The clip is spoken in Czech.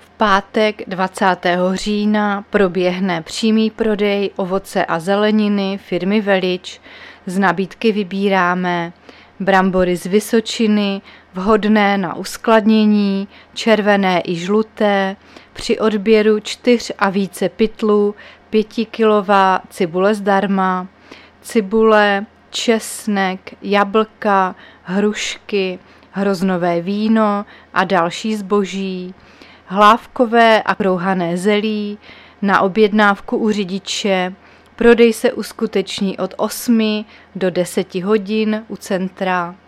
V pátek 20. října proběhne přímý prodej ovoce a zeleniny firmy Velič. Z nabídky vybíráme brambory z Vysočiny, vhodné na uskladnění, červené i žluté, při odběru 4 a více pytlů 5kilová cibule zdarma, cibule, česnek, jablka, hrušky, hroznové víno a další zboží, hlávkové a krouhané zelí na objednávku u řidiče. Prodej se uskuteční od 8 do 10 hodin u centra.